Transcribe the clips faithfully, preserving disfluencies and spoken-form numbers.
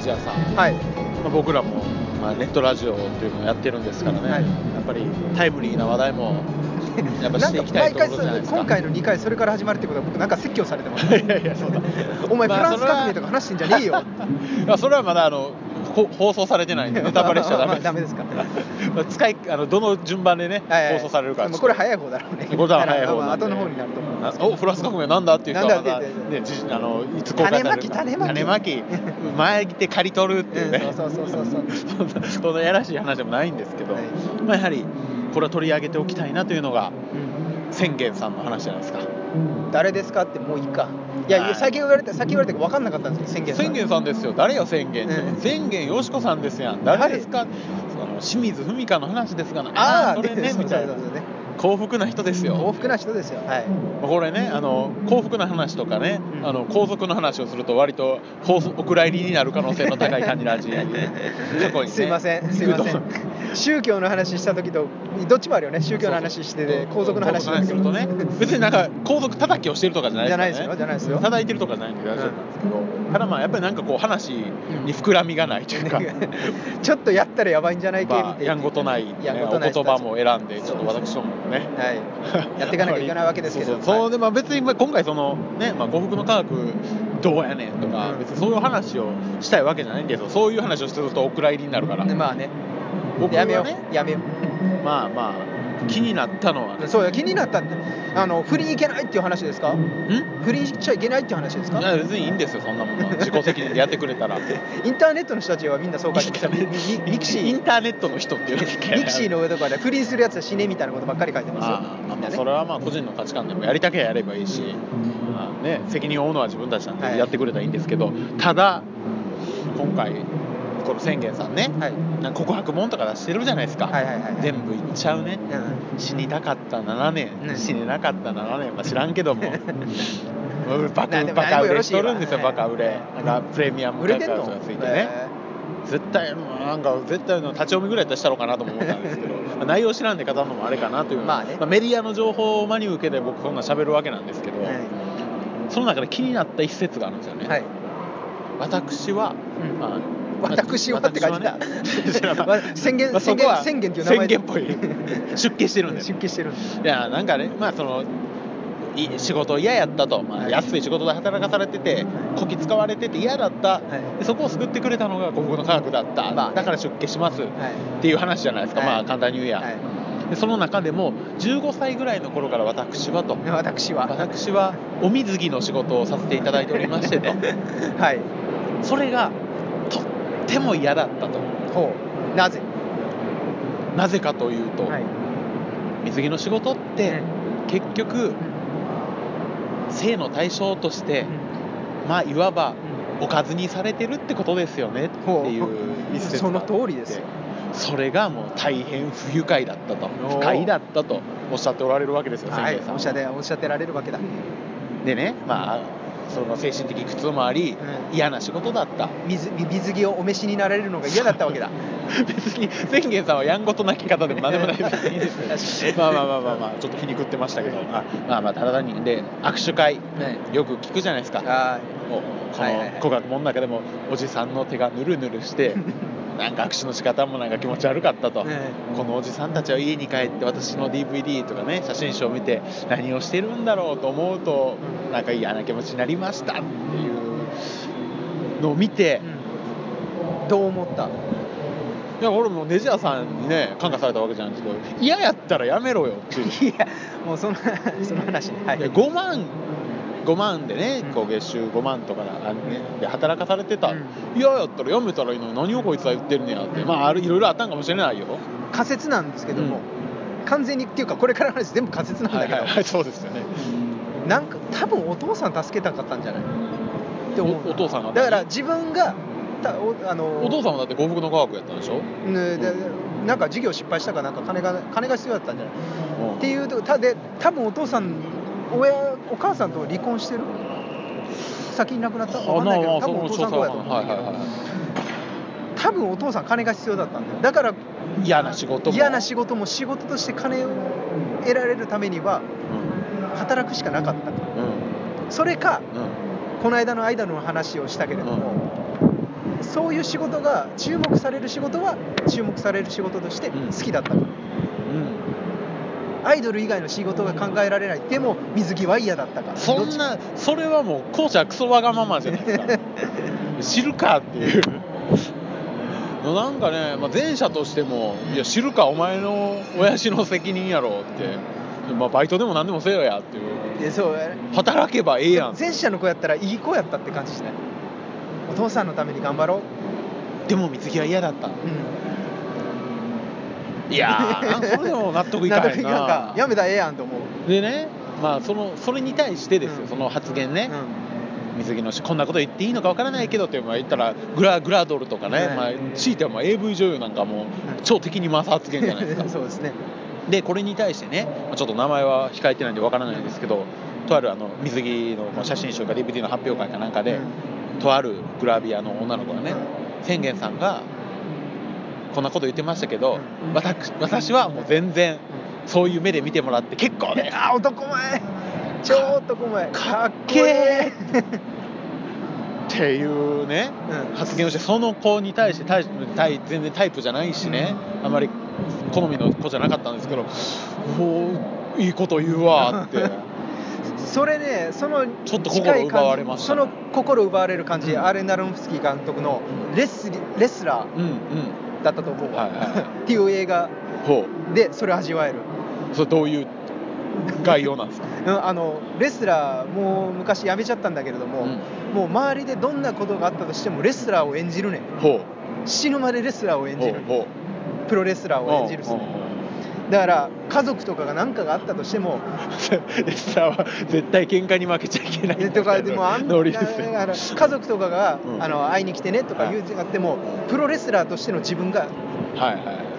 ジ屋さん、 はい、 まあ、僕らも、まあ、ネットラジオというのをやってるんですからね、はい、やっぱりタイムリーな話題もやっぱしていきたいところじゃないですか。 今回のにかいそれから始まるってことは僕なんか説教されてます、 ね、いやいやそうだお前フランス革命とか話してんじゃねえよまあそれはまだあの放送されてないんでネタバレしちゃダメです。 ダメですか使いあのどの順番でね、はいはい、放送されるかこれ早い方だろうね。 これは早い方なんで、 後の方になると思います。 おフランス革命なんだっていう人はまだ、ね、あのいつ公開されるか種まき種まき前来て刈り取るっていうね、 うん、そうそうそうそうそんなやらしい話でもないんですけど、はい、まあ、やはりこれは取り上げておきたいなというのが、うん、宣言さんの話じゃないですか。 誰ですかってもういいか。いやいや、先言われて先言われて分かんなかったんですよ。宣言さん。 宣言さんですよ。誰よ宣言、うん、宣言よしこさんですやん。誰ですか。あの清水文香の話ですがな。ああそれねみたいな。幸福な人ですよ。 幸福な人ですよ。はい。 これね、あの幸福な話とかね、うん、あの皇族の話をすると割とお蔵入りになる可能性の高い感じラジね、 すいませんすいません。宗教の話した時とどっちもあるよね。宗教の話してて皇族の話するとね、別になんか皇族叩きをしてるとかじゃないですからね。 じゃないですよ。じゃないですよ。 叩いてるとかじゃないんで大丈夫なんですけど、うん、ただまあやっぱりなんかこう話に膨らみがないというか、うん、 ちょっとやったらやばいんじゃないかみたいな、 やんごとない、ね、お言葉も選んでちょっと私どももね、 はい、やっていかなきゃいけないわけですけど、 そうそうそう、でまあ別に今回そのね、まあ幸福の科学どうやねんとか、うん、別にそういう話をしたいわけじゃないんですよ。そういう話をするとお蔵入りになるから。 まあね。 僕はね、 やめようやめよう。 まあまあ気になったのは、ね、 そうや気になったってあの振りに行けないっていう話ですか？ ん？ 振りにしちゃいけないっていう話ですか？ いや別にいいんですよそんなものは自己責任でやってくれたら。 インターネットの人たちはみんなそう書いてました。ミクシーインターネットの人っていうミクシーの上とかで不倫するやつは死ねみたいなことばっかり書いてますよ。 ああ、まあ、それはまあ個人の価値観でもやりたければやればいいし、まあね、責任を負うのは自分たちなんでやってくれたらいいんですけど、はい、ただ今回この宣言さんね、はい、なんか告白本とか出してるじゃないですか、はいはいはいはい、全部言っちゃうね、うん、死にたかったななねん、うん、死ねなかったななねん、まあ、知らんけどもバカバカ売れしとるんですよ。バカ売れなんかプレミアム価格がついてね、絶対なんか絶対の立ち読みぐらいやったらしたろうかなとも思ったんですけど内容知らんで語るのもあれかなという、まあね、まあ、メディアの情報を真に受けて僕そんな喋るわけなんですけど、はい、その中で気になった一節があるんですよね、はい、私は、うん、まあ私はって書いてた。宣言、 まあ、 宣言、宣言っていう名前宣言っぽい出家してるんです。 出家してるんです。 いやなんかね、まあその仕事嫌やったと、まあ、安い仕事で働かされててこき使われてて嫌だった、はい、でそこを救ってくれたのが幸福の科学だった、まあね、だから出家します、はい、っていう話じゃないですか、はい、まあ簡単に言うや、はい、でその中でもじゅうごさいぐらいの頃から私はと私は私はお水着の仕事をさせていただいておりましてと、はい、それがとっても嫌だったと。 ほうなぜなぜかというと、はい、水着の仕事って、うん、結局、うん性の対象として、うん、まあいわばおかずにされてるってことですよねっていう一節その通りですよ。 それがもう大変不愉快だったと不快だったとおっしゃっておられるわけですよ、 はい、 宣言さんは。 おっしゃっておっしゃってられるわけだ。 でね、まあその精神的苦痛もあり、うん、嫌な仕事だった。 水, 水着をお召しになられるのが嫌だったわけだ別に宣言さんはやんごとなき方でも何でもないですいいですよまあまあまあまあまあちょっと皮肉ってましたけど、まあまあまあただにで握手会、ね、よく聞くじゃないですか。あこの古学問の中でもおじさんの手がヌルヌルしてなんか握手の仕方もなんか気持ち悪かったと、ね、このおじさんたちは家に帰って私の ディーブイディー とかね写真集を見て何をしてるんだろうと思うとなんか嫌な気持ちになりましたっていうのを見て、 うん、どう思った？ いや俺もネジ屋さんにね感化されたわけじゃないんですけど嫌やったらやめろよっていういやもうそのその話ね、はい、 ごまんごまんでね、うん、こう月収ごまんとかで働かされてた、うん、嫌やったらやめたらいいのに何をこいつは言ってるんやって、うん、まああるいろいろあったんかもしれないよ。 仮説なんですけども、うん、完全にっていうかこれからの話全部仮説なんだけど、 はいはいはい、そうですよね。 なんか多分お父さん助けたかったんじゃないって思う。 お, お父さんがだから自分がお, あのお父さんはだって幸福の科学やったんでしょ、 ね、でなんか授業失敗したかなんか金が金が必要だったんじゃない、うん、っていうとたで多分お父さん親お母さんと離婚してる先に亡くなった分かんないけど多分お父さん子やと思うんだけど、はいはいはい、多分お父さん金が必要だったんだよ。だから嫌な仕事も嫌な仕事も仕事として金を得られるためには、うん、働くしかなかった、うん、それか、うん、この間の間の話をしたけれども、うん、 そういう仕事が注目される仕事は注目される仕事として好きだったから、うん、アイドル以外の仕事が考えられない。でも水着は嫌だったから。 そんなそれはもう後者クソわがままじゃないですか知るかっていうなんかね、まあ、前者としてもいや知るかお前の親父の責任やろって、まあ、バイトでも何でもせよやっていう。 いやそう働けばええやん。 前者の子やったらいい子やったって感じしない？お父さんのために頑張ろう。でも水着は嫌だった、うん、いやーそれでも納得いかへんな納得いかんか。やめたらええやんと思う。 でね、まあそのそれに対してですよ、うん、その発言ね、うん、水着のこんなこと言っていいのかわからないけどって言ったらグラグラドルとかね、まあ、強いてはもう エーブイ 女優なんかもう超敵に回す発言じゃないですかそうですね。 でこれに対してね、ちょっと名前は控えてないんでわからないんですけど、とあるあの水着の写真集か ディーブイディー の発表会かなんかで、うん、とあるグラビアの女の子がね、千元さんがこんなこと言ってましたけど、うん、私, 私はもう全然そういう目で見てもらって結構ね、 あ男前超男前かっけーっていうね、うん、発言をして、その子に対して対対全然タイプじゃないしね、あまり好みの子じゃなかったんですけど、もういいこと言うわってそれね、そのちょっと心奪われました、 ね、その心奪われる感じ、うん、アーレン・アロンフスキー監督のレス、レスラーだったと思うわ、うんうんはいはい、っていう映画でそれを味わえる。 それどういう概要なんですか？ あのレスラーもう昔辞めちゃったんだけれども、うん、もう周りでどんなことがあったとしてもレスラーを演じるねん。ほう死ぬまでレスラーを演じる。ほうほうプロレスラーを演じるっすね。だから家族とかが何かがあったとしてもレスラーは絶対喧嘩に負けちゃいけないとかでもあんノリですよ。家族とかが、うん、あの会いに来てねとか言うてあっても、はい、プロレスラーとしての自分が、はいはい、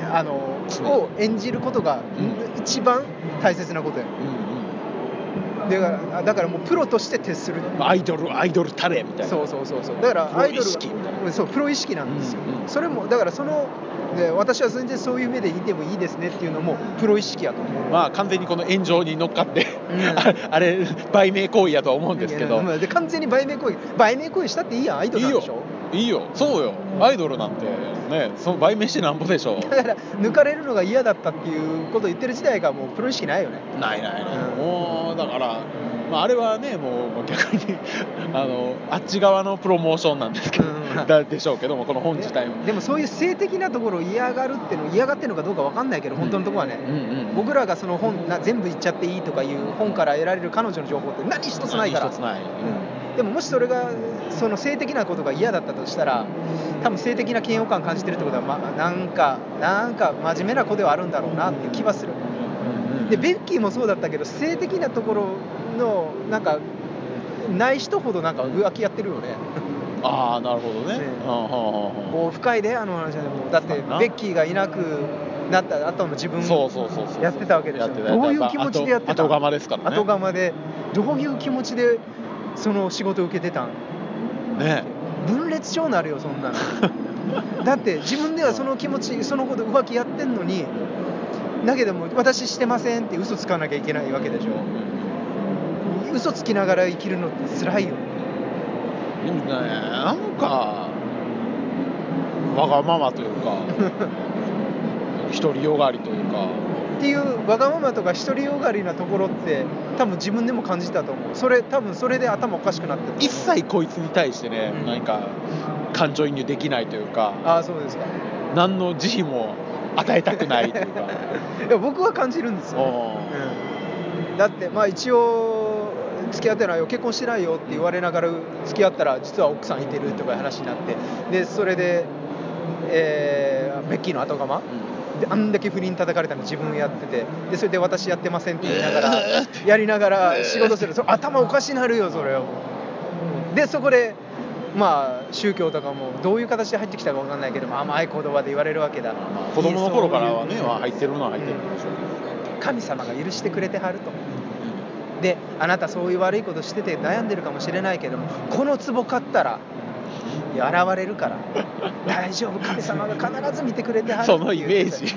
あのを演じることが、うん、一番大切なことや、うんうん、だからだからもうプロとして徹するアイドルアイドルタレみたいな。 そうそうそうそう。だからアイドルがプロ意識みたいな。そうプロ意識なんですよ、うんうん、それもだからそので私は全然そういう目で見てもいいですねっていうのもプロ意識やと思う。 まあ完全にこの炎上に乗っかって、うん、あれ売名行為やとは思うんですけど、 で完全に売名行為売名行為したっていいやん、アイドルなんでしょ。 いいよいいよそうよ、うん、アイドルなんてねその売名してなんぼでしょ。 だから抜かれるのが嫌だったっていうことを言ってる時代がもうプロ意識ないよね。 ないないない、うん、もうだからまあ、あれはねもう逆にあのあっち側のプロモーションなんですけど、うん、だでしょうけどもこの本自体もで, でもそういう性的なところを嫌がるっていうの嫌がってるのかどうか分かんないけど、うん、本当のところはね、うんうんうん、僕らがその本な全部言っちゃっていいとかいう本から得られる彼女の情報って何一つないから。 何一つない、 うん、でももしそれがその性的なことが嫌だったとしたら多分性的な嫌悪感感じてるってことは、まあ、なんかなんか真面目な子ではあるんだろうなっていう気はする。でベッキーもそうだったけど性的なところのなんかない人ほどなんか浮気やってるよね。 ああなるほどね。ねこう深いであの話でもだってベッキーがいなくなった後の自分やってたわけでしょ。どういう気持ちでやってた？ 後釜ですからね。 後釜でどういう気持ちでその仕事を受けてたん？ね。分裂症になるよそんなの。だって自分ではその気持ちそのこと浮気やってんのに。だけども私してませんって嘘つかなきゃいけないわけでしょ。嘘つきながら生きるのって辛いよ。 でもねなんかわがままというか独りよがりというかっていうわがままとか独りよがりなところって多分自分でも感じたと思う。それ多分それで頭おかしくなってる。 一切こいつに対してね、うん、何か感情移入できないというか。 ああそうですか。 何の慈悲も与えたくないというかいや僕は感じるんですよ、うん、だってまあ一応付き合ってないよ結婚してないよって言われながら付き合ったら実は奥さんいてるとかいう話になってでそれで、えー、ベッキーの後釜、うん、であんだけ不倫叩かれたの自分やっててでそれで私やってませんって言いながらやりながら仕事するそれ頭おかしなるよそれはもうでそこでまあ宗教とかもどういう形で入ってきたか分かんないけど甘い言葉で言われるわけだ、まあ、 子供の頃からはね入ってるのは入ってるんでしょうけど、 うん、神様が許してくれてはると、うん、であなたそういう悪いことしてて悩んでるかもしれないけどもこの壺買ったら現れるから大丈夫神様が必ず見てくれてはるそのイメージ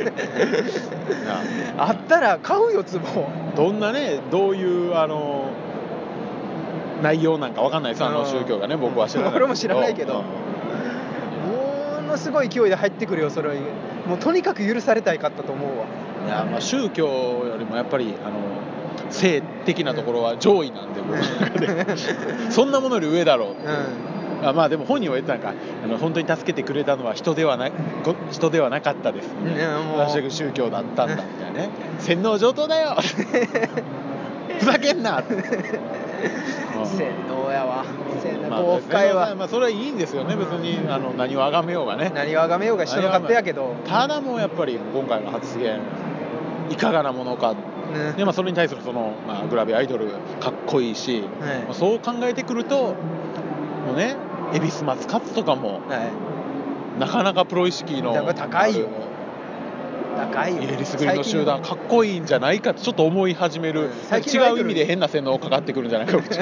あったら買うよ壺どんなねどういうあの内容なんか分かんないですあの宗教がね僕は知らない俺も知らないけどすごい勢いで入ってくるよそれは。もうとにかく許されたいかったと思うわ。 いやまあ宗教よりもやっぱりあの性的なところは上位なんで、僕の中でそんなものより上だろうっていう、うん、あまあでも本人は言ってたんか、あの本当に助けてくれたのは人ではな人ではなかったですみたいな、私が宗教だったんだみたいなね洗脳上等だよふざけんなって洗脳やわ。洗脳まあ、 豪快は、 まあそれはいいんですよね、別にあの何を崇めようがね、 何を崇めようが人の勝手やけど、 ただもうやっぱり今回の発言いかがなものか、ね、でまあ、それに対するその、まあ、グラビアアイドルかっこいいし、はい、まあ、そう考えてくるともうね、恵比寿松勝とかも、はい、なかなかプロ意識の高いよ高いよ、 イギリス組の集団かっこいいんじゃないかってちょっと思い始める、うん、違う意味で変な洗脳かかってくるんじゃないかね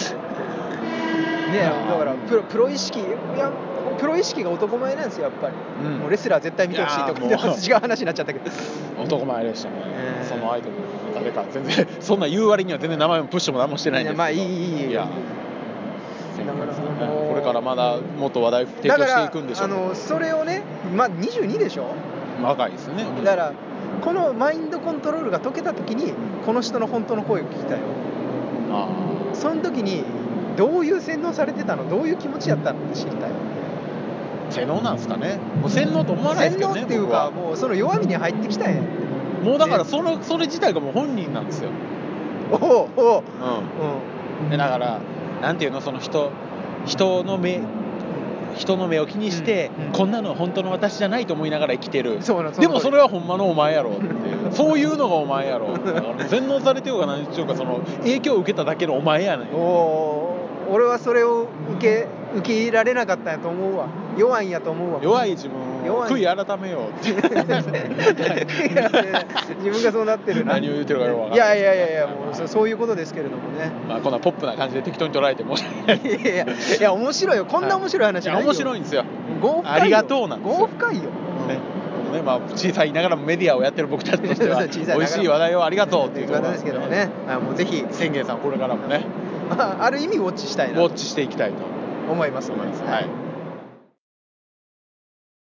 え、だからプロ、プロ意識、いやプロ意識が男前なんですよやっぱり、うん、もうレスラー絶対見てほしいとか違う話になっちゃったけど男前でしたね、えー、そのアイドル誰か全然そんな言う割には全然名前もプッシュも何もしてないんですけど、 まあいいいいいい、いやだからこれからまだもっと話題提供していくんでしょうけど、 あのそれをね、まあ、にじゅうにでしょ、 若いですね、 だからこのマインドコントロールが解けた時にこの人の本当の声を聞きたいよ。あその時にどういう洗脳されてたの、どういう気持ちやったのって知りたい。 洗脳なんですかね、もう洗脳と思わないですけどね、 洗脳っていうかもうその弱みに入ってきたんやって、 もうだからそのそれ自体がもう本人なんですよ。 おおおう、 うん、でだからなんていうの、その人人の目人の目を気にして、うんうん、こんなの本当の私じゃないと思いながら生きてる。でもそれはほんまのお前やろっていうそういうのがお前やろ。だから洗脳されてようが何しようか、その影響を受けただけのお前やねん。 お俺はそれを受け受け入れられなかったんやと思うわ。弱いんやと思うわ。 弱い自分を悔い改めようって自分がそうなってるな。 何を言ってるかよく分からない。 いやいやいやいや、もうそそういうことですけれどもね。 まあこんなポップな感じで適当に捉えてもいやいやいや面白いよ、こんな面白い話ないよ。 いや面白いんですよ。 ありがとうなんですよ。 豪深いよ。 ねね、まあ小さいながらもメディアをやってる僕たちとしては美味しい話題をありがとうっていうことですけどもね。あもうぜひ宣言さんこれからもね、 ある意味ウォッチしたいな。 ウォッチしていきたいと思います。 思います。はい。